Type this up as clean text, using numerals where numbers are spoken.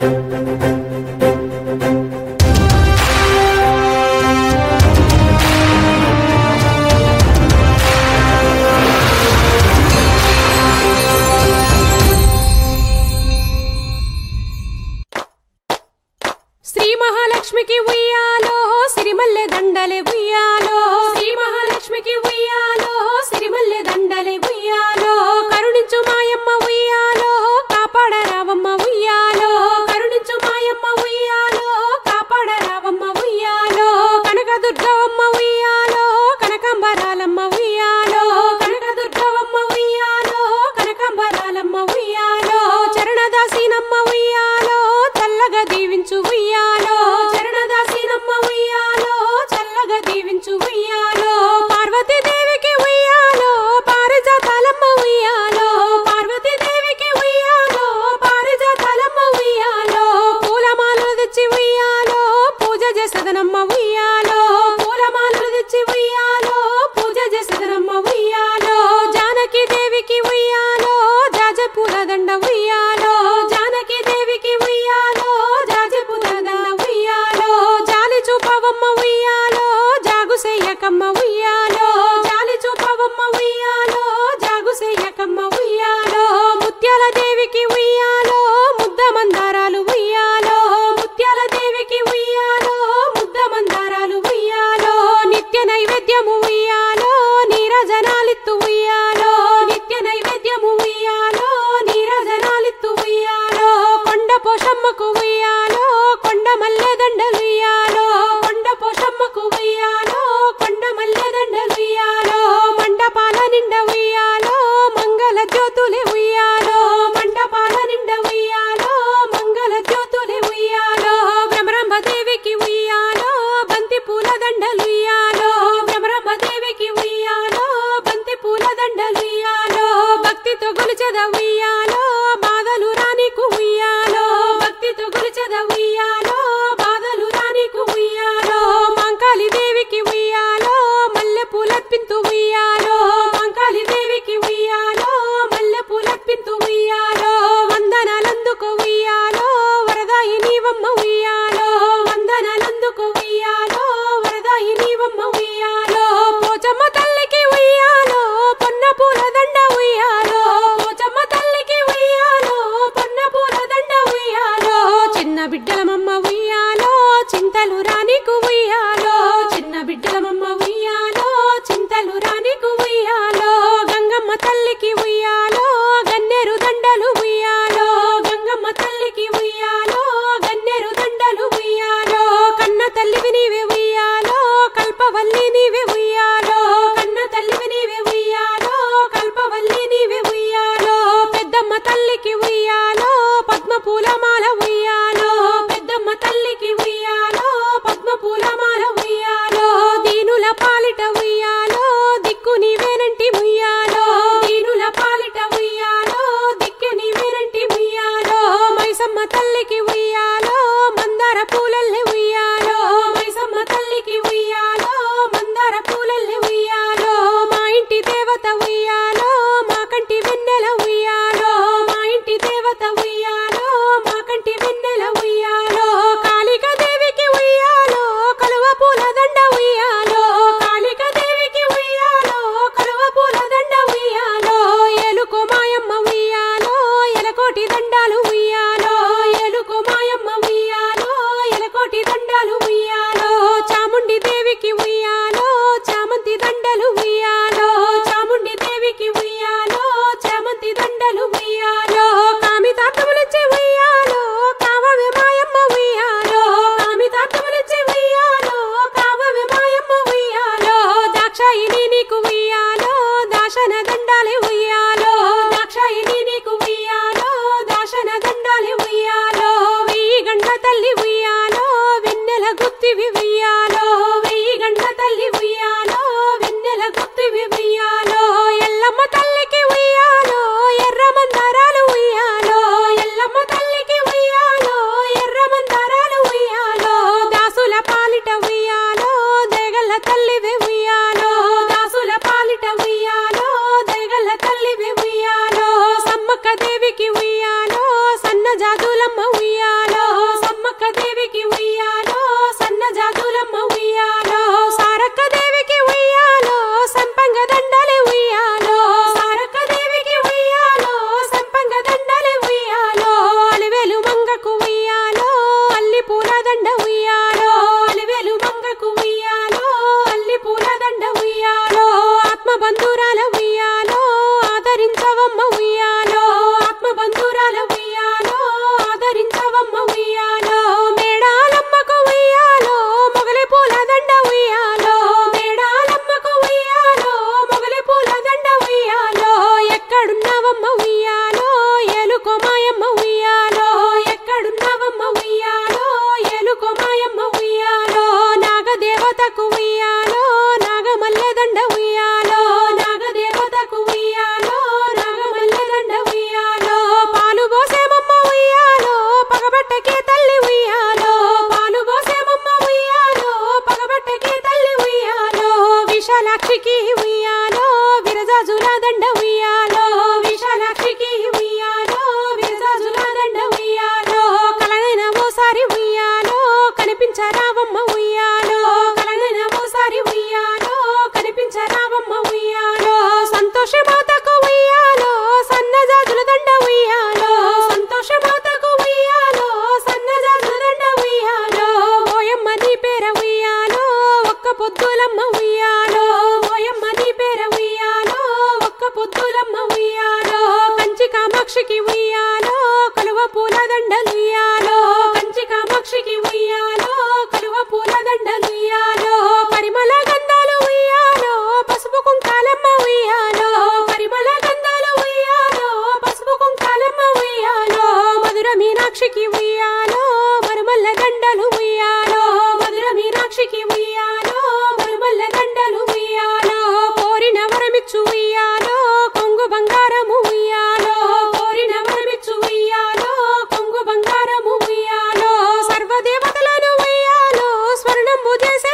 శ్రీ మహాలక్ష్మికి ఉయ్యాలో సిరిమల్లె దండలే ఉయ్యాలో, శ్రీ మహాలక్ష్మికి ఉయ్యాలో సిరిమల్లె దండలే ఉయ్యాలో, కరుణించు మాయమ్మ ఉయ్యాలో కాపాడరావమ్మ ఉయ్యాలో, కరుణించు మాయమ్మ ఉయ్యాలో కాపాడరావమ్మ ఉయ్యాలో, కనకదుర్గవమ్మ ఉయ్యాలో కనకాంబరాలమ్మ ఉయ్యాలో, కనకదుర్గవమ్మ ఉయ్యాలో కనకాంబరాలమ్మ ఉయ్యాలో, చరణదాసీనమ్మ ఉయ్యాలో చల్లగా దీవించు ఉయ్యాలో, చరణదాసీనమ్మ ఉయ్యాలో చల్లగా దీవించు ఉయ్యాలో, పార్వతీదేవికి ఉయ్యాలో పారిజాతాలమ్మ ఉయ్యాలో, పార్వతీదేవికి ఉయ్యాలో పారిజాతాలమ్మ ఉయ్యాలో, పూలమాలలు తెచ్చి ఉయ్యాలో పూజ చేసదనమ్మ ఉయ్యాలో, పూలమాలలు తెచ్చి ఉయ్యాలో పూజ చేసదనమ్మ ఉయ్యాలో, జానకి దేవికి ఉయ్యాలో జాజపూల దండ ఉయ్యాలో, జానకి దేవికి ఉయ్యాలో జాజపూల దండ ఉయ్యాలో, జాలి చూపవమ్మ ఉయ్యాలో జాగు సెయ్యకమ్మ ఉయ్యాలో, జాలి చూపవమ్మ ఉయ్యాలో జాగు సెయ్యకమ్మ ఉయ్యాలో, ముత్యాల దేవికి ఉయ్యాలో ముద్ద మందారాలు ఉయ్యాలో, ముత్యాల దేవికి ఉయ్యాలో ముద్ద మందారాలు ఉయ్యాలో, నిత్య నైవేద్యము ఉయ్యాలో నీరాజనాలిత్తు ఉయ్యాలో, నిత్య నైవేద్యము ఉయ్యాలో నీరాజనాలిత్తు ఉయ్యాలో, కొండ పోషమ్మకు ఉయ్యాలో కొండ మల్లె దండలు ఉయ్యాలో, కొండ పోషమ్మకు ఉయ్యాలో కొండ మల్లె దండలు ఉయ్యాలో, మండపాల నిండ ఉయ్యాలో మంగళ జ్యోతులే ఉయ్యాలో, మండపాల నిండ ఉయ్యాలో మంగళ జ్యోతులే ఉయ్యాలో, భ్రమరాంబ దేవికి ఉయ్యాలో బంతి పూల దండలు ఉయ్యాలో, భ్రమరాంబ దేవికి ఉయ్యాలో బంతి పూల దండలు ఉయ్యాలో, భక్తితో గొలిచెద ఉయ్యాలో బాధలు రానికు ఉయ్యాలో, భక్తితో గొలిచెద ఉయ్యాలో బాధలు రానికు ఉయ్యాలో, మంకాళి దేవికి ఉయ్యాలో మల్లె పూలర్పింతు ఉయ్యాలో, మంకాళి దేవికి ఉయ్యాలో మల్లె పూలర్పింతు ఉయ్యాలో, వందనాలందుకు ఉయ్యాలో వరదాయి నీవమ్మ ఉయ్యాలో, వందనాలందుకు ఉయ్యాలో వరదాయి నీవమ్మ ఉయ్యాలో, పోచమ్మ తల్లికి ఉయ్యాలో పొన్న పూల దండ ఉయ్యాలో, పోచమ్మ తల్లికి ఉయ్యాలో పొన్న పూల దండ ఉయ్యాలో, చిన్న బిడ్డలమమ్మ ఉయ్యాలో చింతలు రానికు ఉయ్యాలో, చిన్న బిడ్డలమమ్మ ఉయ్యాలో చింతలు రానికు ఉయ్యాలో, గంగమ్మ తల్లికి ఉయ్యాలో గన్నేరు దండలు ఉయ్యాలో, గంగమ్మ తల్లికి ఉయ్యాలో గన్నేరు దండలు ఉయ్యాలో, కన్న తల్లివి నీవే ఉయ్యాలో కల్పవల్లి నీవే ఉయ్యాలో, కన్న తల్లివి నీవే ఉయ్యాలో కల్పవల్లి నీవే ఉయ్యాలో, పెద్దమ్మ తల్లికి ఉయ్యాలో పద్మ పూలమాల ఉయ్యాలో, పెద్దమ్మ ఉయ్యాలో మరుమల్ల దండలు ఉయ్యాలో మధుర మీనాక్షికి ఉయ్యాలో మరుమల్ల దండలు ఉయ్యాలో కోరిన వరమిచ్చు ఉయ్యాలో కొంగు బంగారము ఉయ్యాలో కోరిన వరమిచ్చు ఉయ్యాలో కొంగు బంగారము ఉయ్యాలో సర్వదేవతలను ఉయ్యాలో స్వర్ణంబు చేసే